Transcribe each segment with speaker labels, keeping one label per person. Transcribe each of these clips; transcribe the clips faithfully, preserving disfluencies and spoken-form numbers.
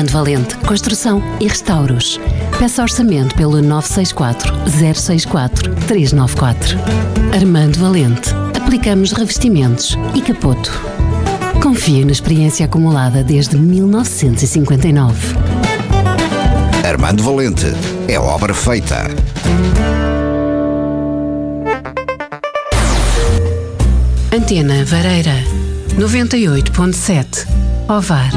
Speaker 1: Armando Valente, Construção e Restauros. Peça orçamento pelo nove seis quatro, zero seis quatro, três nove quatro. Armando Valente. Aplicamos revestimentos e capoto. Confie na experiência acumulada desde mil novecentos e cinquenta e nove.
Speaker 2: Armando Valente. É obra feita.
Speaker 1: Antena Vareira. noventa e oito ponto sete. Ovar.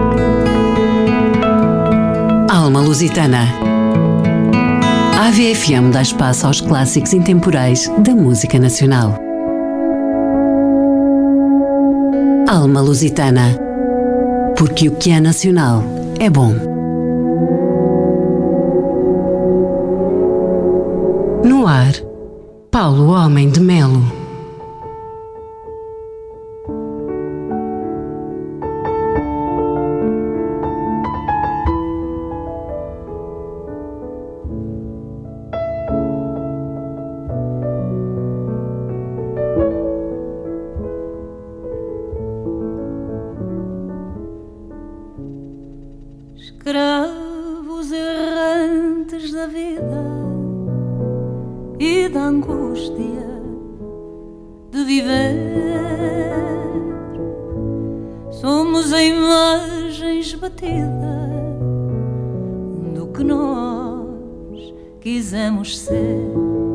Speaker 1: Alma Lusitana. A AVE F M dá espaço aos clássicos intemporais da música nacional. Alma Lusitana. Porque o que é nacional é bom. No ar, Paulo Homem de Melo.
Speaker 3: Escravos errantes da vida e da angústia de viver, somos a imagem esbatida do que nós quisemos ser.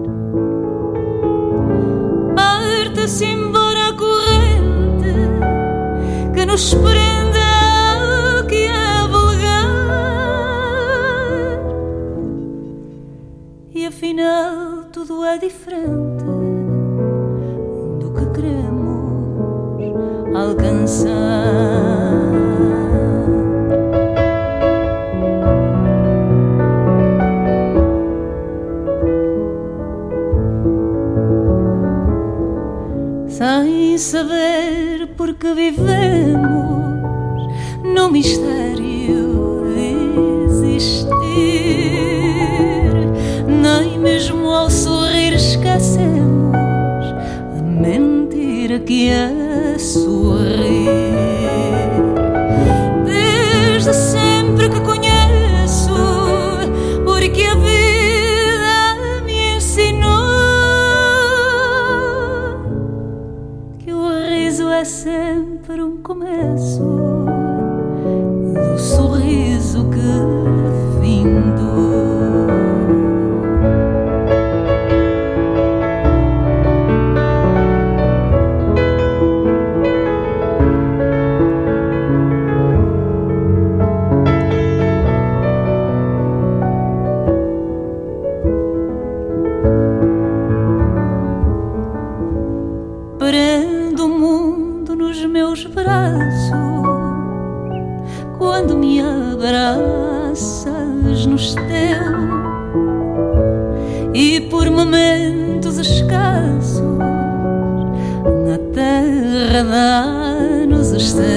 Speaker 3: Parte-se embora a corrente que nos prende ao que é vulgar, e afinal tudo é diferente do que queremos alcançar. Sem saber por que vivemos no mistério de existir, nem mesmo ao sorrir esquecemos a mentira que é sorrir. Desde sempre que conheço, porque a vida me ensinou que o riso é sempre um começo do sorriso que findou. Prendo o mundo nos meus braços quando me abraças nos teus, e por momentos escassos na terra dá-nos os céus.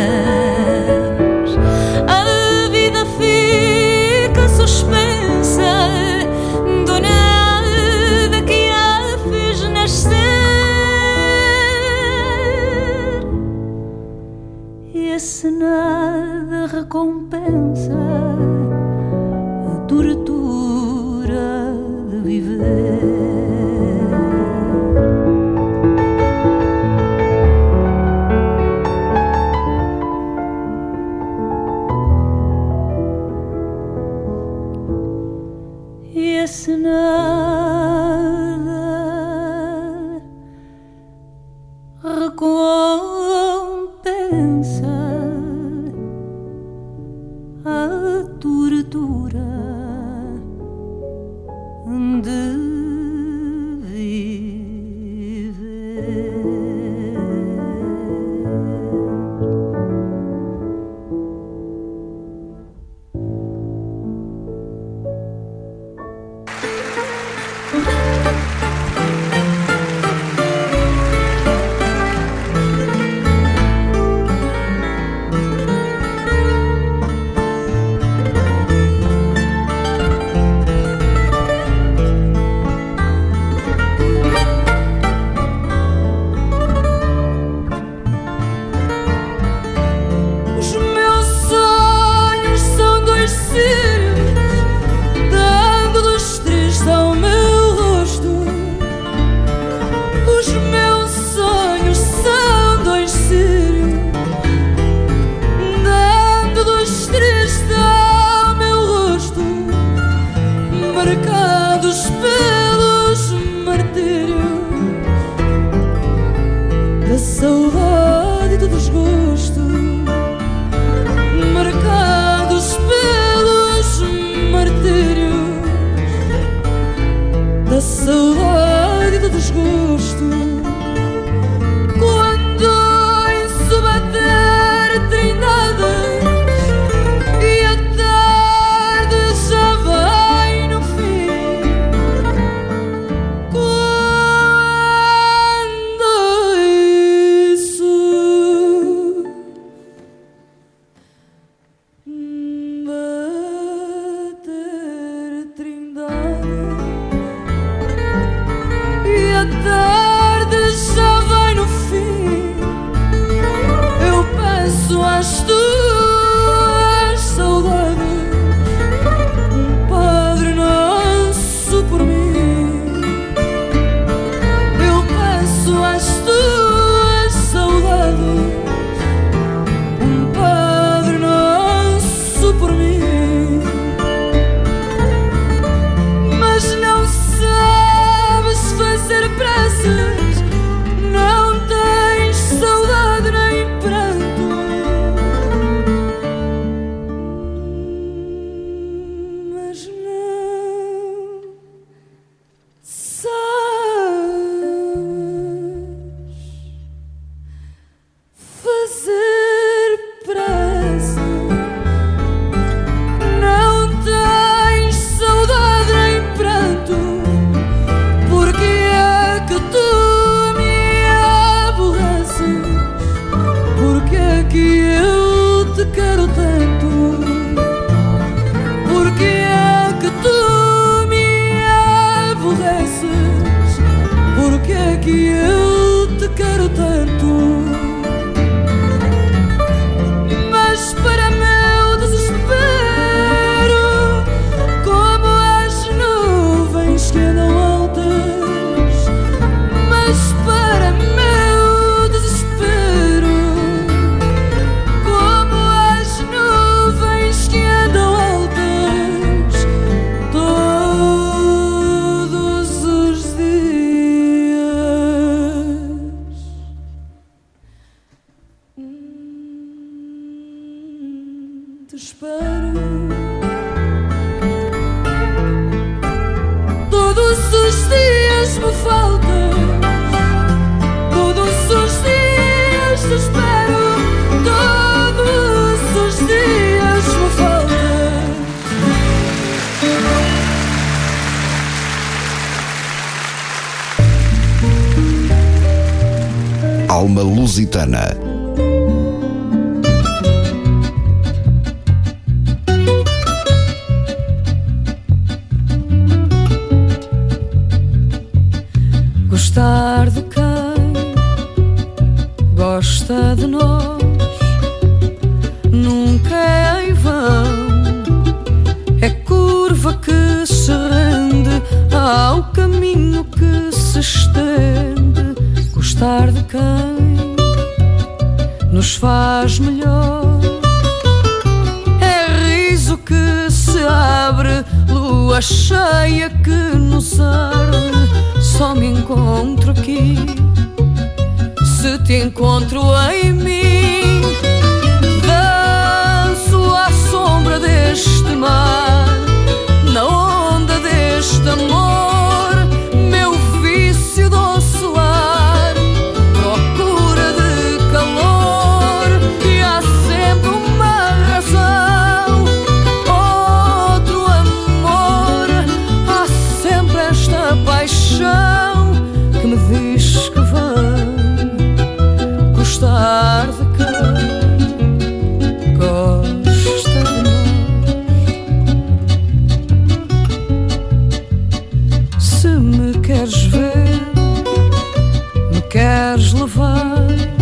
Speaker 3: A vida fica suspensa do nada que a fez nascer, e esse nada recompensa a tortura de viver. E esse nada recompensa a tortura de viver. te espero. Todos os dias me faltas, todos os dias te espero, todos os dias me faltas.
Speaker 2: Alma Lusitana.
Speaker 3: Gostar de quem gosta de nós nunca é em vão, é curva que se rende ao caminho que se estende. Gostar de quem nos faz melhor é riso que se abre, lua cheia que nos arde. Só me encontro aqui se te encontro em mim. Danço à sombra deste mar, na onda deste amor, meu vício de oscilar, procura de calor. E há sempre uma razão, outro amor, há sempre esta paixão que me diz que vem gostar de quem gosta de nós. Se me queres ver, me queres levar,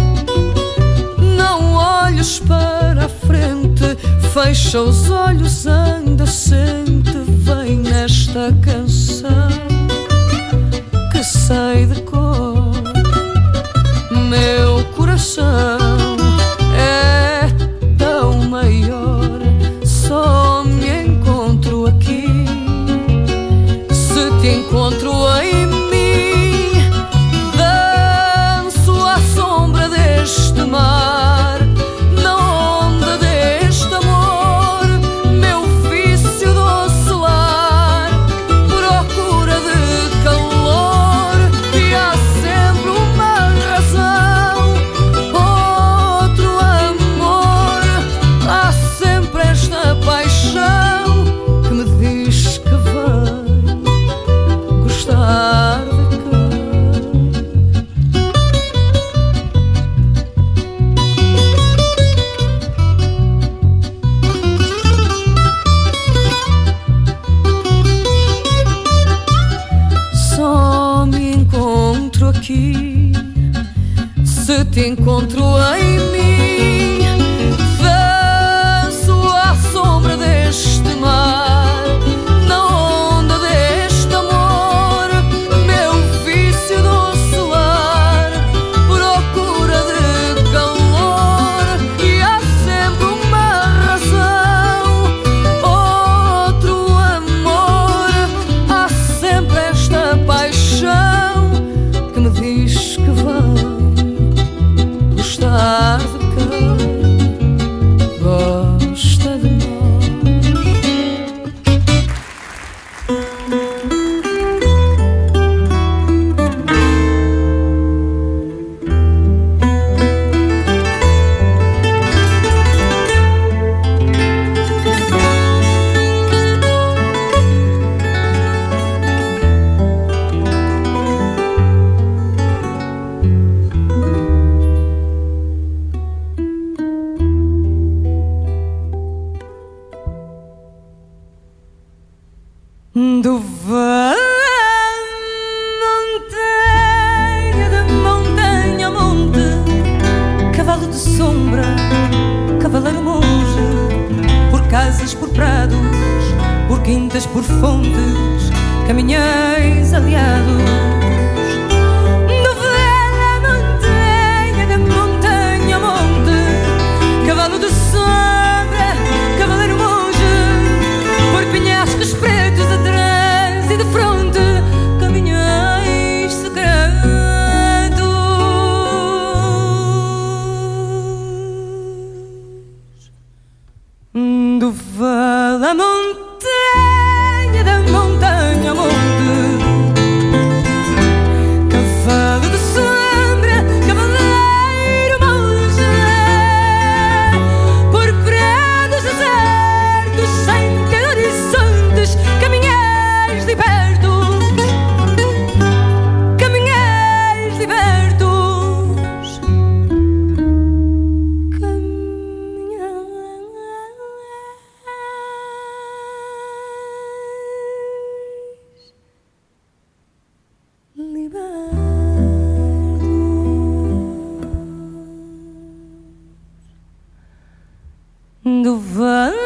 Speaker 3: não olhes para a frente, fecha os olhos, anda, sente, vem nesta canção que sei de cor. Meu coração é tão maior, só me encontro aqui se te encontro em mim. Danço à sombra deste mar, na onda deste amor, meu vício de oscilar, procura de calor. E há sempre uma razão, outro amor, há sempre esta paixão que me diz que vem gostar de quem. Só me encontro aqui se te encontro em mim. Danço à sombra deste mar, na onda deste amor, meu vício de oscilar, procura de calor. E há sempre uma razão, outro amor, há sempre esta paixão que me diz que vem gostar de quem gosta de nós. Do montanha, de montanha a monte, cavalo de sombra, cavaleiro monge, por casas, por prados, por quintas, por fontes, caminhais aliados. Novela, montanha, de montanha a monte, cavalo de sombra, cavaleiro monge, por penhascos pretos atrás e de fronte, caminhais secretos. do vale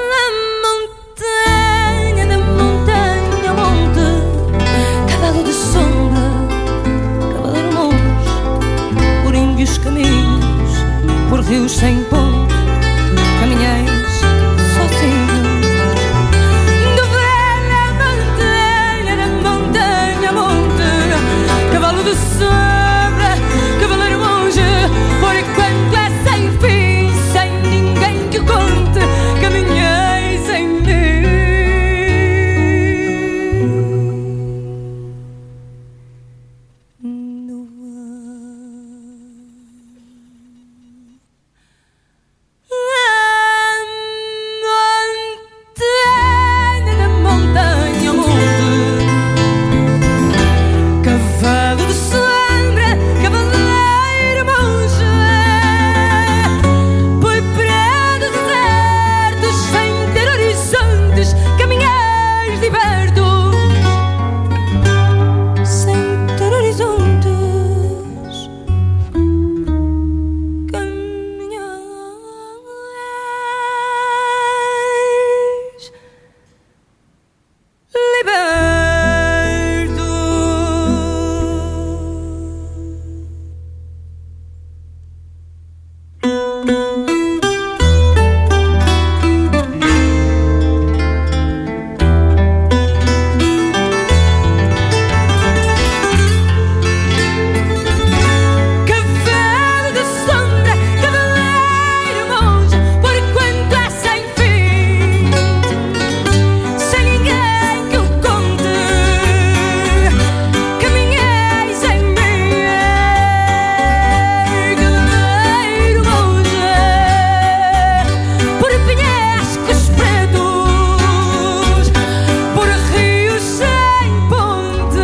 Speaker 3: à montanha, da montanha ao monte, cavalo de sombra, cavaleiro monge, por índios caminhos, por rios sem ponte, caminhais sozinhos. Do vale à montanha, da montanha ao monte, cavalo de sombra, cavaleiro monge, por enquanto é sem fim, sem ninguém que o conte, caminhei sem mim. A montanha, da montanha ao monte, cavalo de sombra, cavaleiro monge, foi para desertos sem ter horizontes, caminhais libertos, sem ter horizontes, caminhais libertos. Cavalo de sombra, cavaleiro monge, por enquanto é sem fim, sem ninguém que o conte, caminhei sem mim. Cavaleiro monge, por penhascos pretos, por rios sem ponte,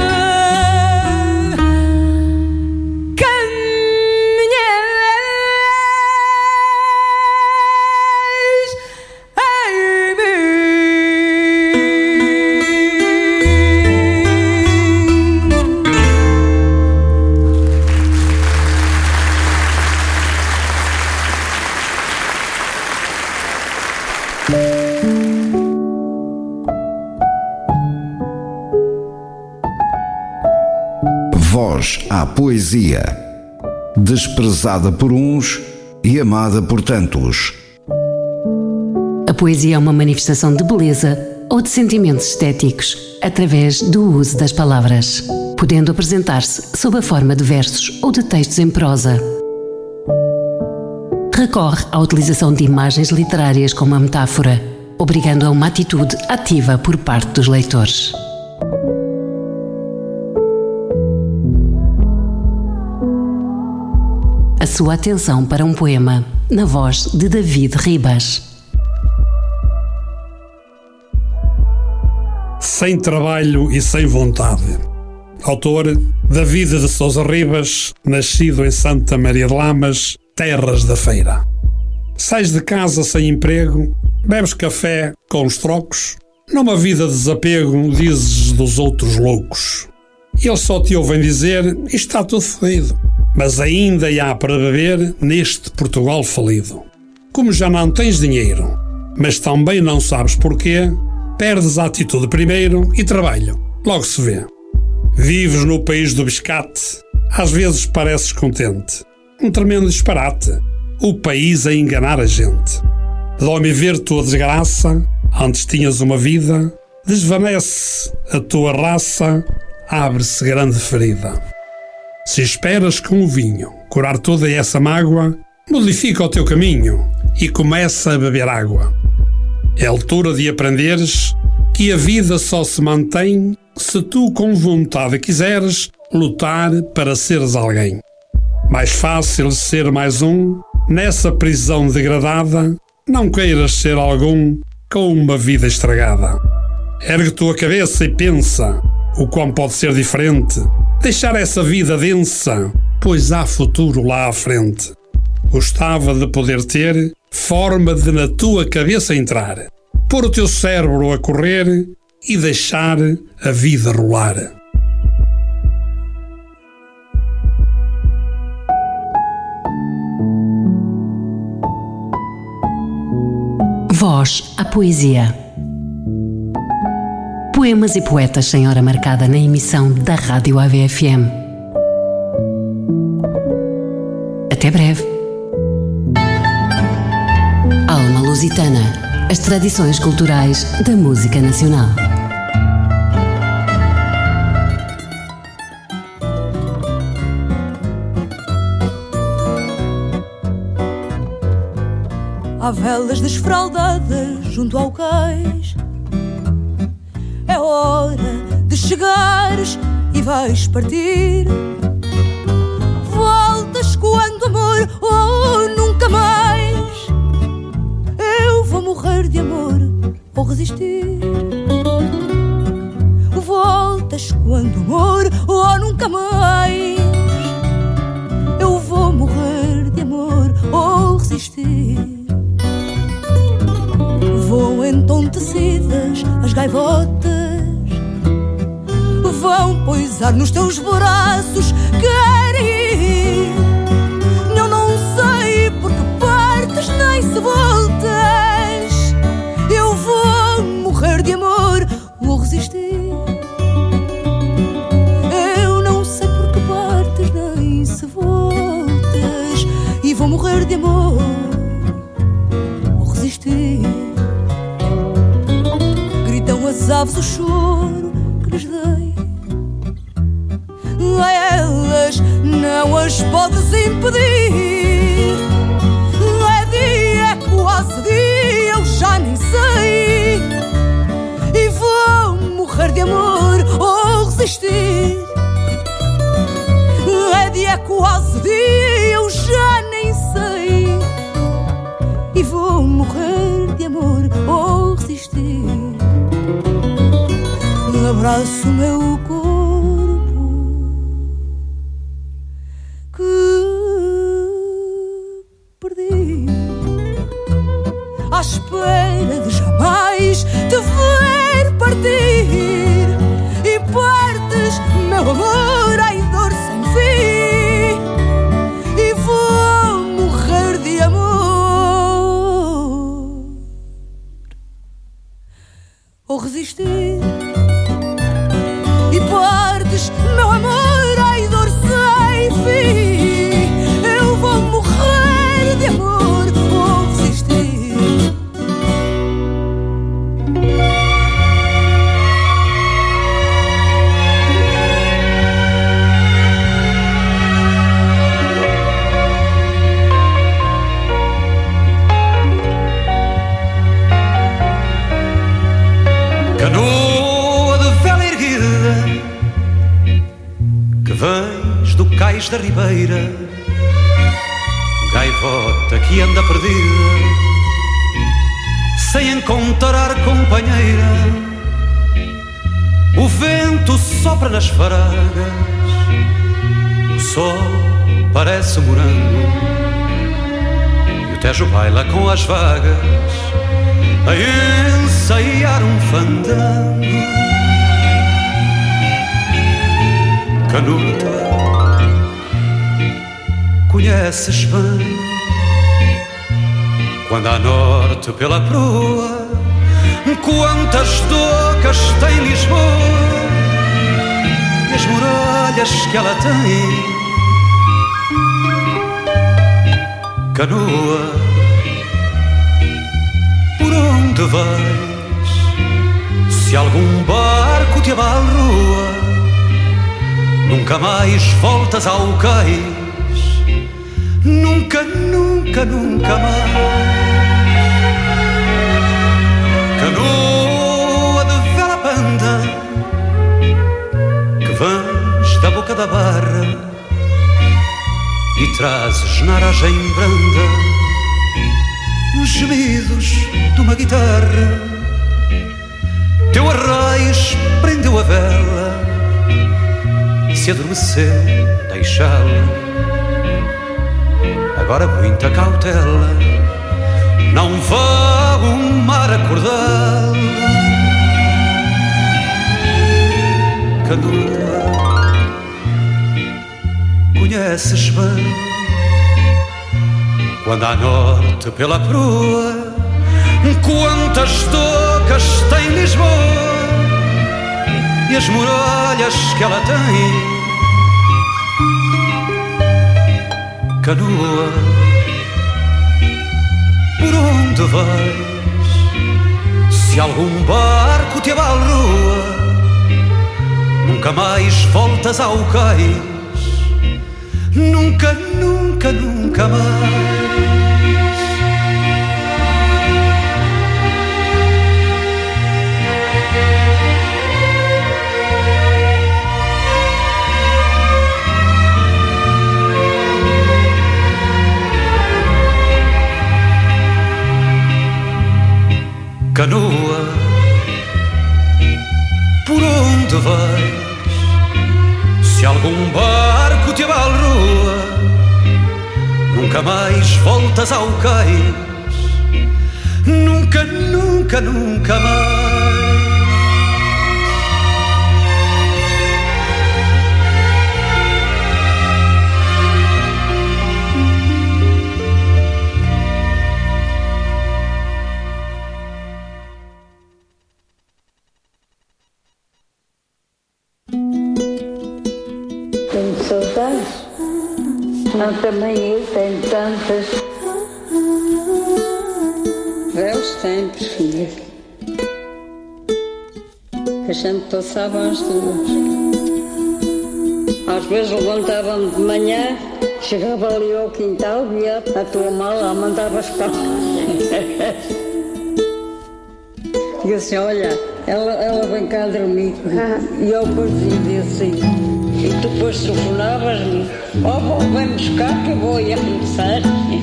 Speaker 3: caminhais em
Speaker 2: Voz à poesia, desprezada por uns e amada por tantos.
Speaker 1: A poesia é uma manifestação de beleza ou de sentimentos estéticos através do uso das palavras, podendo apresentar-se sob a forma de versos ou de textos em prosa. Recorre à utilização de imagens literárias como a metáfora, obrigando a uma atitude ativa por parte dos leitores. A sua atenção para um poema, na voz de David Ribas.
Speaker 4: Sem trabalho e sem vontade. Autor David de Sousa Ribas, nascido em Santa Maria de Lamas, terras da Feira. Sais de casa sem emprego, bebes café com os trocos, numa vida de desapego dizes dos outros loucos. Eles só te ouvem dizer, isto está tudo fodido, mas ainda há para beber neste Portugal falido. Como já não tens dinheiro, mas também não sabes porquê, perdes a atitude primeiro e trabalho, logo se vê. Vives no país do biscate, às vezes pareces contente. Um tremendo disparate, o país a enganar a gente. Dói-me ver tua desgraça, antes tinhas uma vida, desvanece a tua raça, abre-se grande ferida. Se esperas com o vinho curar toda essa mágoa, modifica o teu caminho e começa a beber água. É a altura de aprenderes que a vida só se mantém se tu com vontade quiseres lutar para seres alguém. Mais fácil ser mais um nessa prisão degradada, não queiras ser algum com uma vida estragada. Ergue tua cabeça e pensa o quão pode ser diferente, deixar essa vida densa, pois há futuro lá à frente. Gostava de poder ter forma de na tua cabeça entrar, pôr o teu cérebro a correr e deixar a vida rolar.
Speaker 1: Voz à poesia. Poemas e poetas sem hora marcada na emissão da Rádio A V F M. Até breve. Alma Lusitana. As tradições culturais da música nacional.
Speaker 3: Há velas desfraldadas junto ao cais. É hora de chegares e vais partir. Voltas quando amor ou nunca mais. Eu vou morrer de amor ou resistir. Voltas quando amor ou nunca mais. Eu vou morrer de amor ou resistir. Voam entontecidas as gaivotas, vão poisar nos teus braços, querer. Eu não sei por que partes nem se voltas. Eu vou morrer de amor ou resistir. Eu não sei por que partes nem se voltas. E vou morrer de amor ou resistir. As aves o choro que lhes dei, a elas não as podes impedir. É dia, é quase dia, eu já nem sei. E vou morrer de amor ou resistir. É dia, é quase dia, eu já nem sei. E vou morrer de amor ou resistir. Abraço o meu corpo que perdi, à espera de jamais te ver partir. E partes, meu amor, ai dor sem fim. E vou morrer de amor ou resistir. E partes, meu amor, ai dor sem fim. Eu vou morrer de amor ou resistir.
Speaker 5: Canoa de vela erguida, que vens do cais da ribeira, gaivota que anda perdida, sem encontrar companheira. O vento sopra nas faragas, o sol parece morango, e o Tejo baila com as vagas, a ensaiar um fandango. Canoa, conheces bem quando à norte pela proa quantas docas tem Lisboa e as muralhas que ela tem. Canoa, por onde vais? Se algum barco te abalroa, nunca mais voltas ao cais. Nunca, nunca, nunca mais. Canoa de vela banda, que vens da boca da barra e trazes na aragem branda os gemidos de uma guitarra. Teu arraiz prendeu a vela e se adormeceu, deixá-la. Agora muita cautela, não vá o mar acordá-la. Canoa, conheces bem quando à norte pela proa quantas docas tem Lisboa e as muralhas que ela tem. Canoa, por onde vais? Se algum barco te abalroa, nunca mais voltas ao cais. Nunca, nunca, nunca mais. Canoa, por onde vais? Se algum barco te abalroa, nunca mais voltas ao cais. Nunca, nunca, nunca mais.
Speaker 6: Tenho saudades. Não, também eu tenho tantas. Velhos tempos, filha. A gente passava às duas. Às vezes levantava-me de manhã, chegava ali ao quintal, via a tua mala, mandavas para. E assim, olha, ela, ela vem cá dormir. E eu depois dizia assim. E tu depois telefonavas-me, ó, oh, vem buscar que eu vou ir a começar.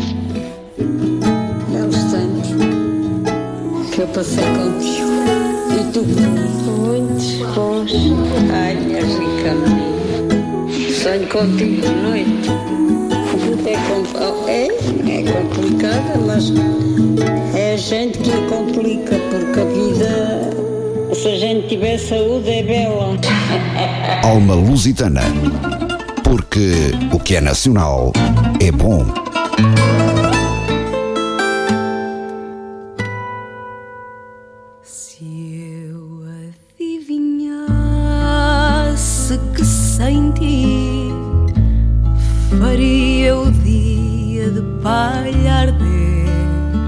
Speaker 6: Belos tempos que eu passei contigo. E tu? Muitos bons. Ai, minha rica menina. Sonho contigo de noite. É, compl- é, é complicada, mas é a gente que a complica, porque a vida, se a gente tiver saúde, é bela.
Speaker 2: Alma Lusitana, porque o que é nacional é bom.
Speaker 3: Se eu adivinhasse que sem ti faria o dia de palha arder,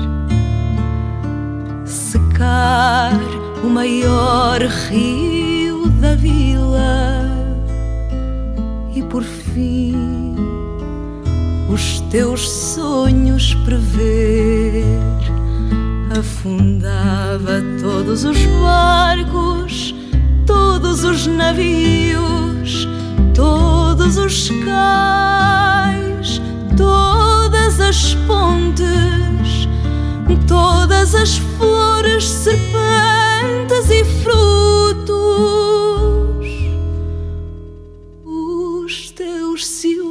Speaker 3: secar o maior rio da vila e por fim os teus sonhos prever, afundava todos os barcos, todos os navios, todos os cais, todas as pontes, todas as flores, serpentes e frutos, os teus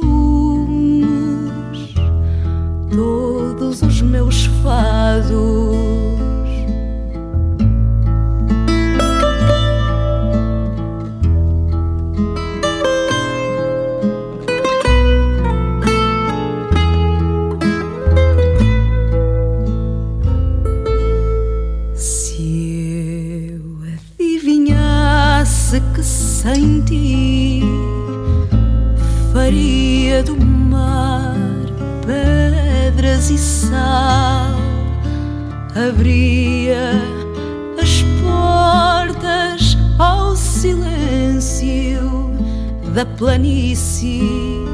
Speaker 3: ciúmes, todos os meus fados. Que sem ti faria do mar pedras e sal, abria as portas ao silêncio da planície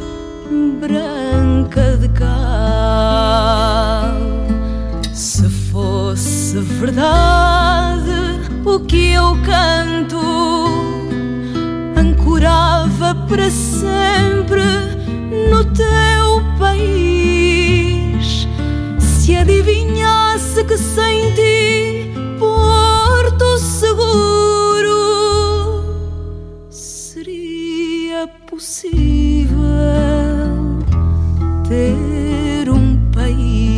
Speaker 3: branca de cal. Se fosse verdade o que eu canto, ancorava para sempre no teu país. Se adivinhasse que sem ti Porto Seguro seria possível ter um país.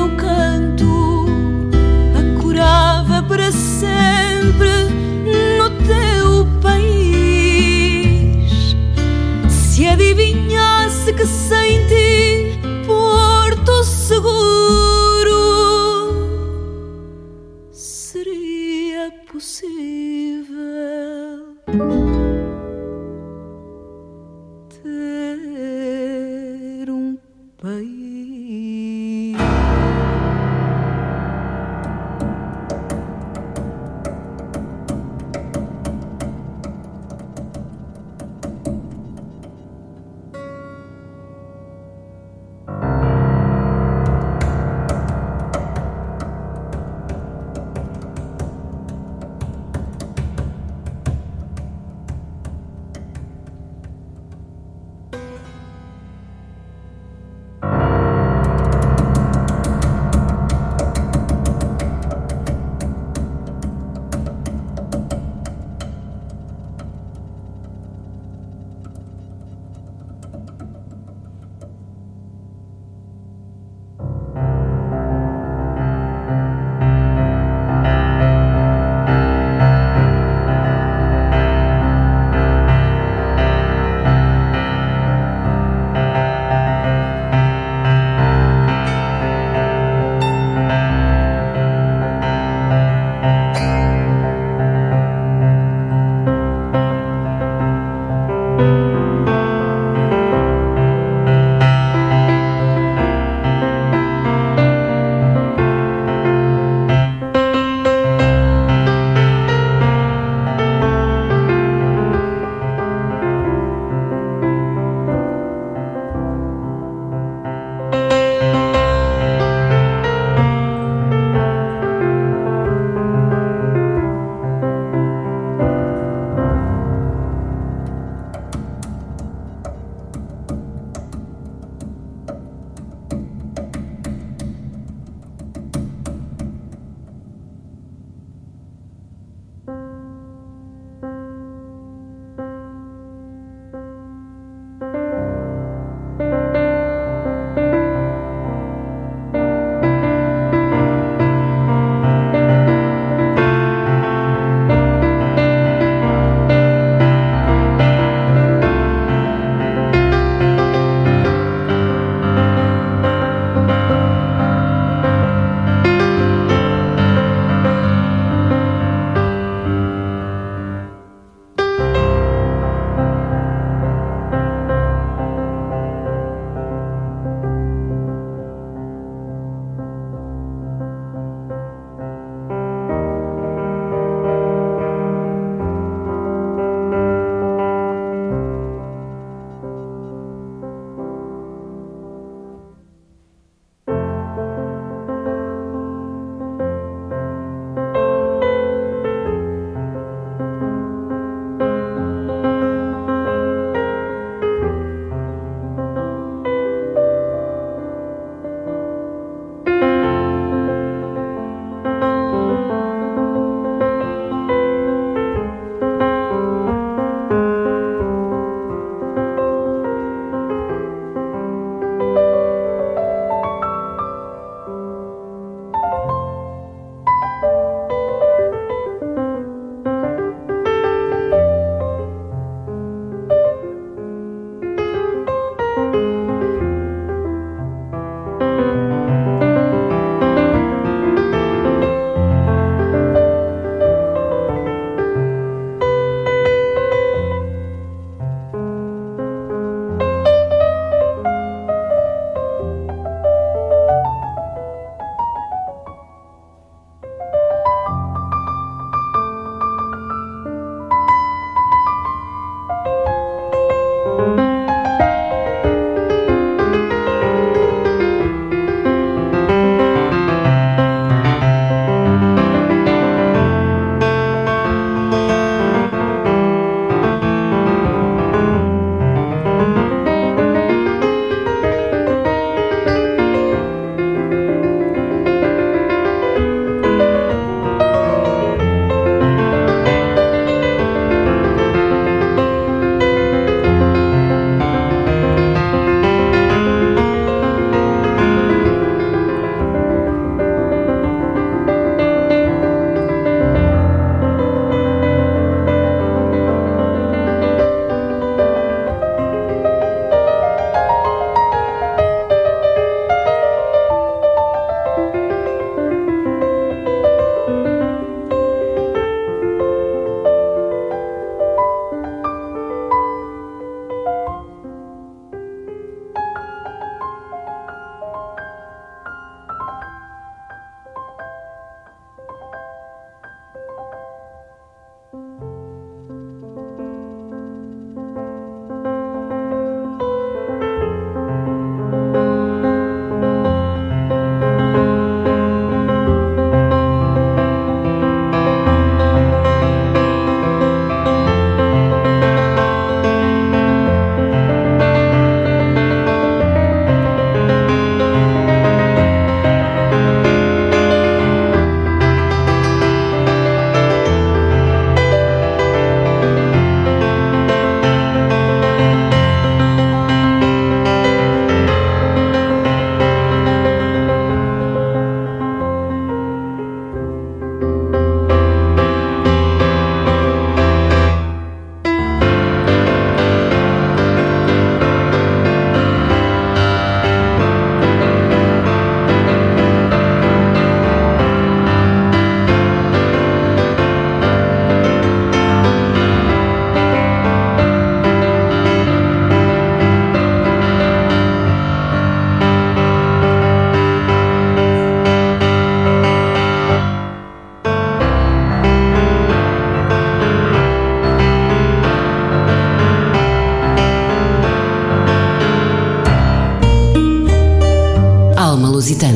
Speaker 3: teu canto acurava para sempre no teu país. Se adivinhasse que sem ti Porto Seguro seria possível ter um país.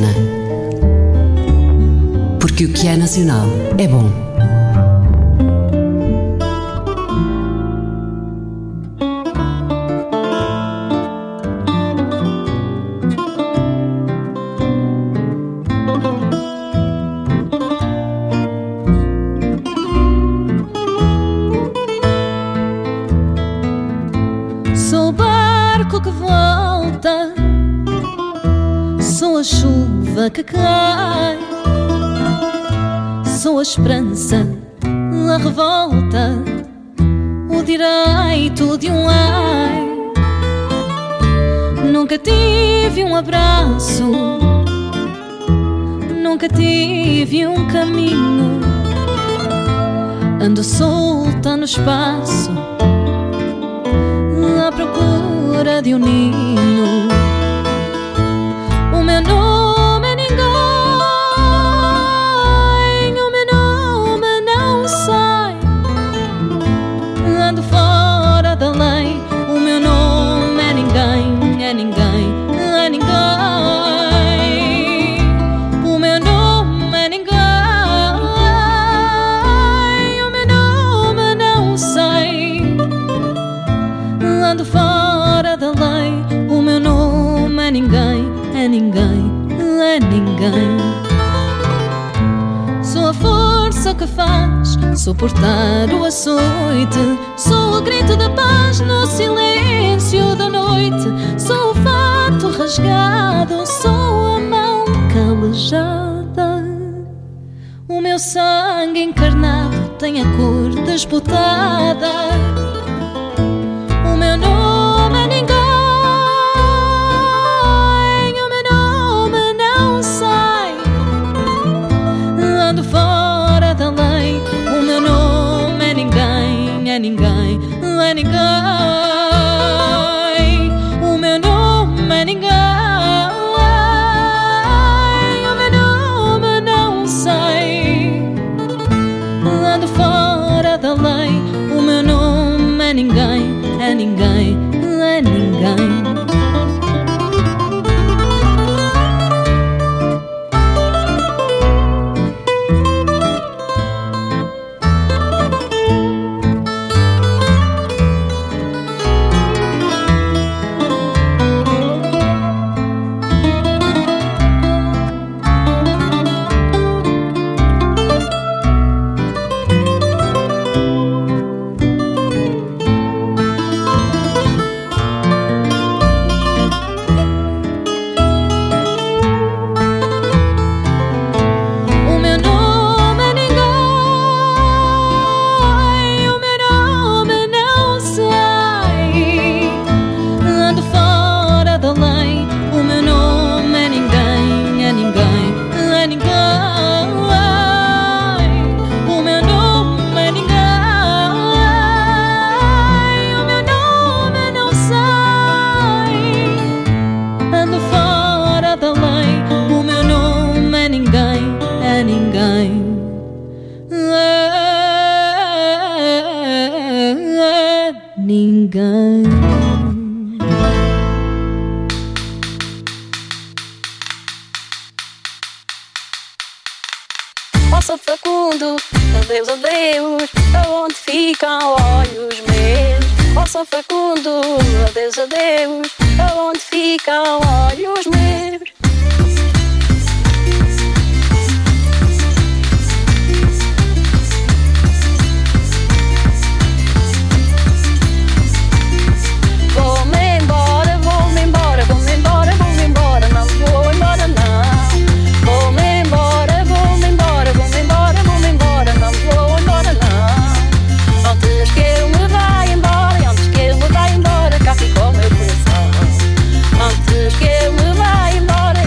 Speaker 1: Lusitana. Porque o que é nacional é bom.
Speaker 7: Sou o barco que volta, sou a chuva que cai, sou a esperança, a revolta, o direito de um ai. Nunca tive um abraço, nunca tive um caminho. Ando solta no espaço, à procura de um ninho. O meu nome é ninguém, o meu nome não sei. Ando fora da lei, o meu nome é ninguém, é ninguém, é ninguém. O meu nome é ninguém, o meu nome não sei. Ando fora da lei, o meu nome é ninguém, é ninguém, é ninguém. Sou a força que faz suportar o açoite, sou o grito da paz no silêncio da noite, sou o fato rasgado, sou a mão calejada. O meu sangue encarnado tem a cor desbotada. O meu nome é ninguém, o meu nome não sei. Ando fora da lei, o meu nome é ninguém, é ninguém, é ninguém. O meu nome é ninguém, o meu nome não sei. Ando fora da lei, o meu nome é ninguém, é ninguém, é ninguém.
Speaker 8: Poça facundo, adeus, adeus, aonde ficam olhos meus? Poça facundo, adeus, adeus, aonde ficam olhos meus? Vou-me embora, vou-me embora, vou-me embora, vou-me embora, não vou embora não. Vou-me embora, vou-me embora, vou-me embora, vou-me embora, não vou embora não. Antes que eu me vá embora, antes que eu me vá embora, cá ficou o meu coração. Antes que eu me vá embora,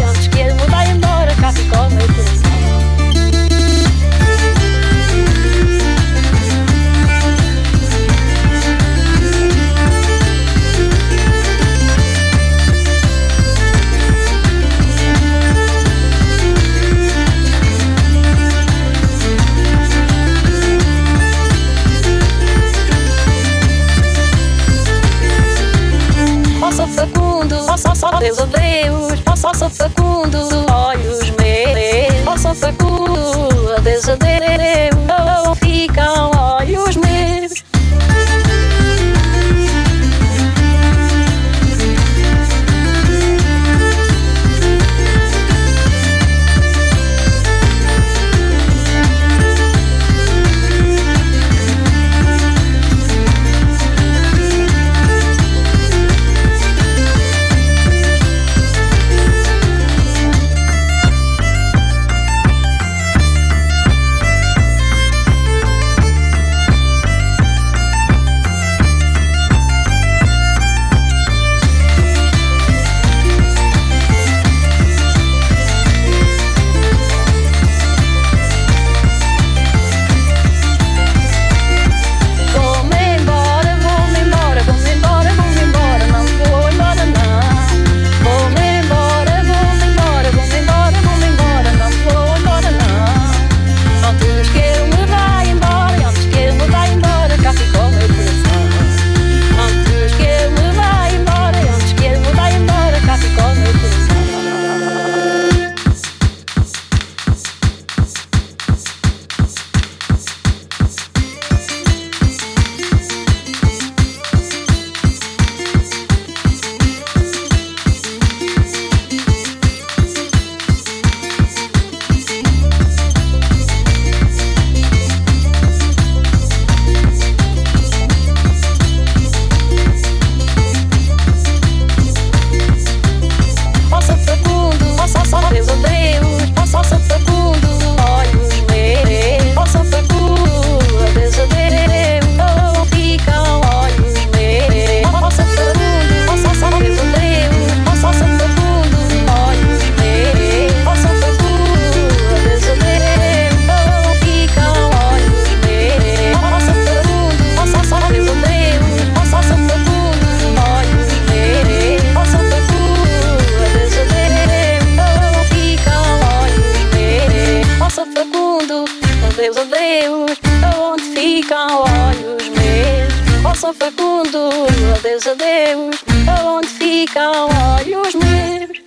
Speaker 8: adeus, adeus, aonde ficam olhos meus? Ó São Facundo, adeus, adeus, aonde ficam olhos meus?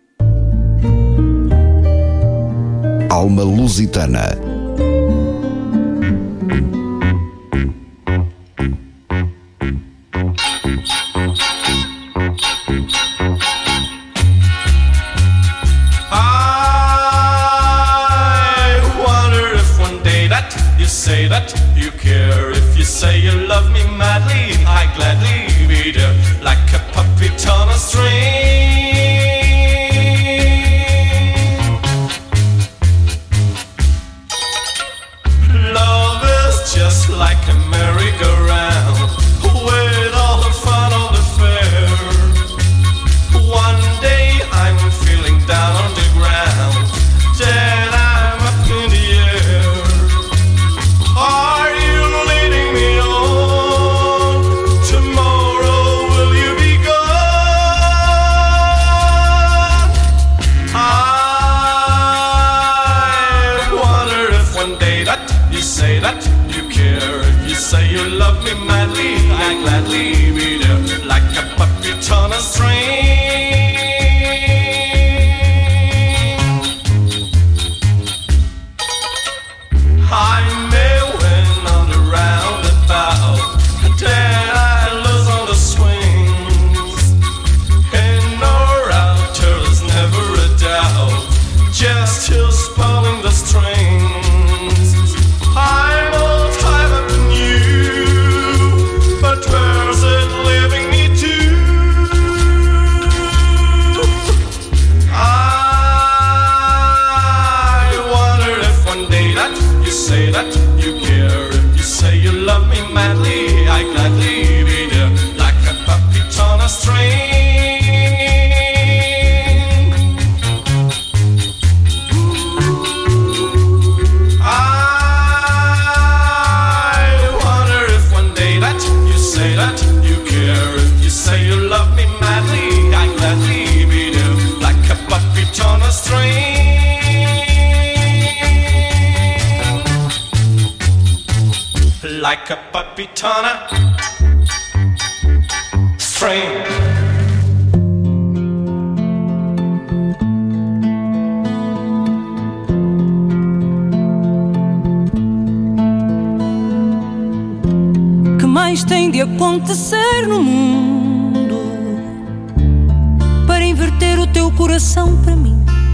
Speaker 2: Alma Lusitana.
Speaker 9: Say that you care, if you say you love me madly, I gladly be there like a puppet on a string. Love is just like a merry-go-round with all the fun on the fair. One day I'm feeling down on the ground, then I'm up in the air. Are you leading me on? Tomorrow will you be gone? I wonder if one day that you say that you care, if you say you love me madly, I gladly be there like a puppet on a string. I may win on the roundabout, then I lose on the swings. In or out, there's never a doubt, just who's pulling the strings. I'm all tied up in you, but where's it leaving me to? I wonder if one day that you say that you care, if you say you love me madly, I gladly be there like a puppet on a string. I wonder if one day that you say that you care, if you say you love me madly, I gladly be there like a puppet on a string. Like a puppet on a string.
Speaker 3: Que mais tem de acontecer no mundo para inverter o teu coração para mim?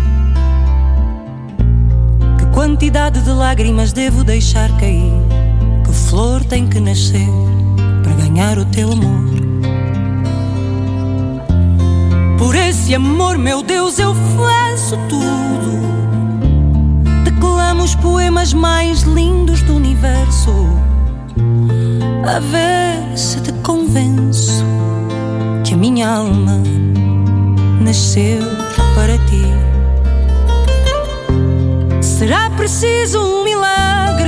Speaker 3: Que quantidade de lágrimas devo deixar cair? Que flor tem que nascer para ganhar o teu amor? Por esse amor, meu Deus, eu faço tudo. Declamo os poemas mais lindos do universo, a ver se te convenço que a minha alma nasceu para ti. Será preciso um milagre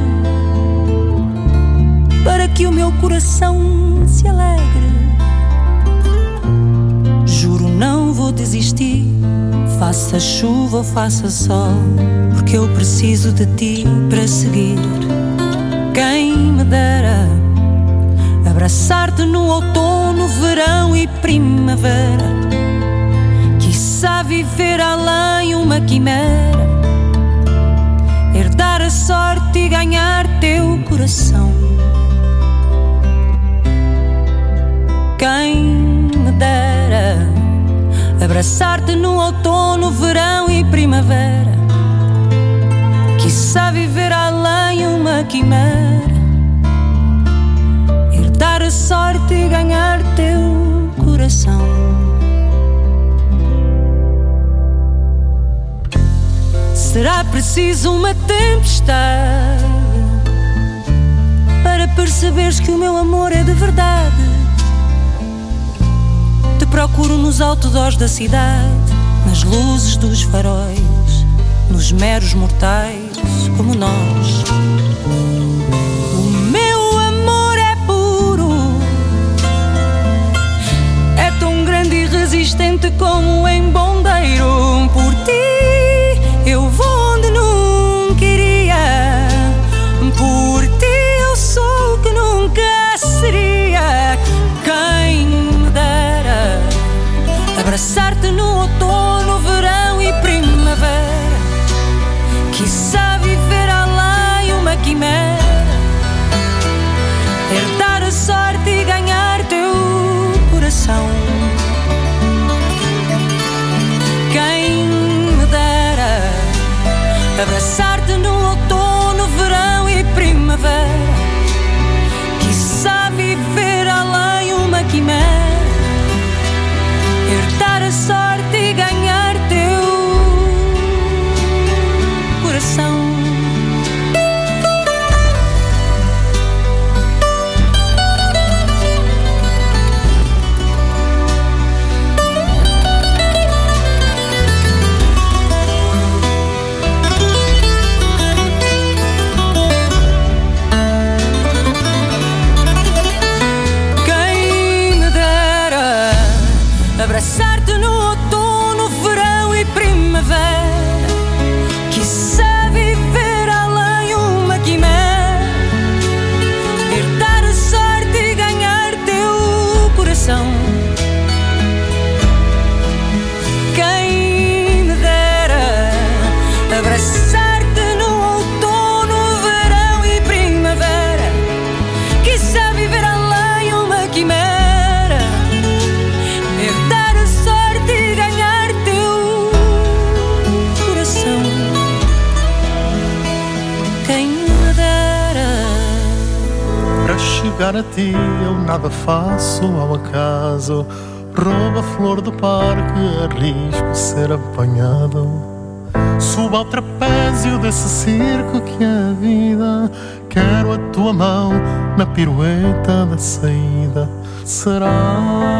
Speaker 3: para que o meu coração se alegre. Juro, não vou desistir, faça chuva ou faça sol, porque eu preciso de ti para seguir. Quem me dera abraçar-te no outono, verão e primavera, quiçá viver além uma quimera, herdar a sorte e ganhar teu coração. Quem me dera abraçar-te no outono, verão e primavera, quiçá viver além uma quimera, herdar a sorte e ganhar teu coração. Será preciso uma tempestade para perceberes que o meu amor é de verdade. Te procuro nos outdoors da cidade, nas luzes dos faróis, nos meros mortais como nós. O meu amor é puro, é tão grande e resistente como em Bondeiro. Por ti eu vou onde nunca iria, abraçar-te no outono, verão e primavera. Quiçá viver além uma quimera, herdar a sorte e ganhar teu coração. Quem me dera.
Speaker 10: Para chegar a ti eu nada faço ao acaso. Roubo a flor do parque, arrisco ser apanhado. Subo ao trapézio desse circo que é a vida. Quero a tua mão na pirueta da saída. Será,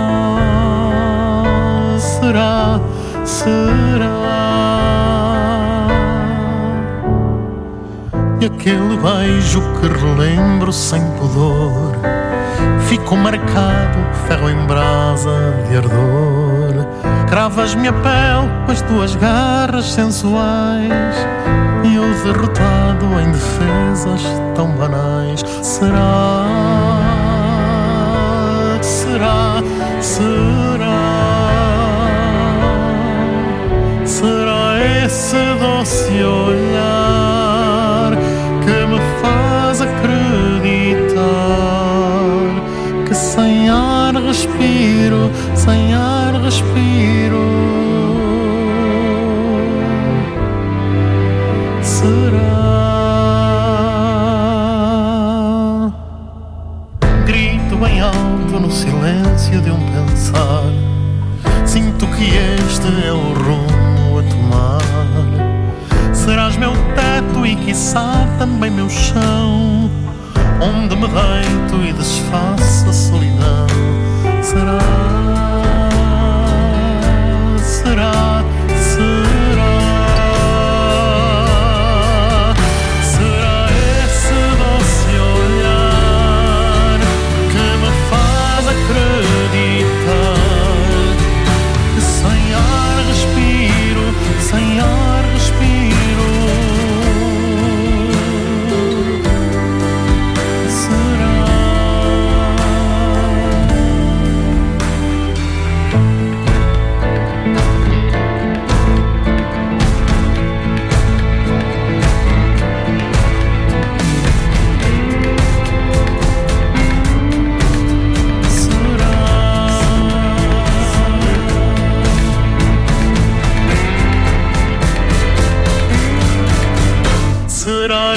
Speaker 10: será, será. E aquele beijo que relembro sem pudor ficou marcado, ferro em brasa de ardor. Cravas-me a pele com as tuas garras sensuais e eu derrotado em defesas tão banais. Será, será, será. Será esse doce olhar que me faz acreditar que sem ar respiro, sem ar respiro. Será? Grito bem alto no silêncio de um pensar. Sinto que este é o rumo a tomar. Serás meu teto e quiçá também meu chão, onde me deito e desfaço a solidão. Será, será, será. Será esse doce olhar que me faz acreditar que sem ar respiro, sem ar respiro. Será?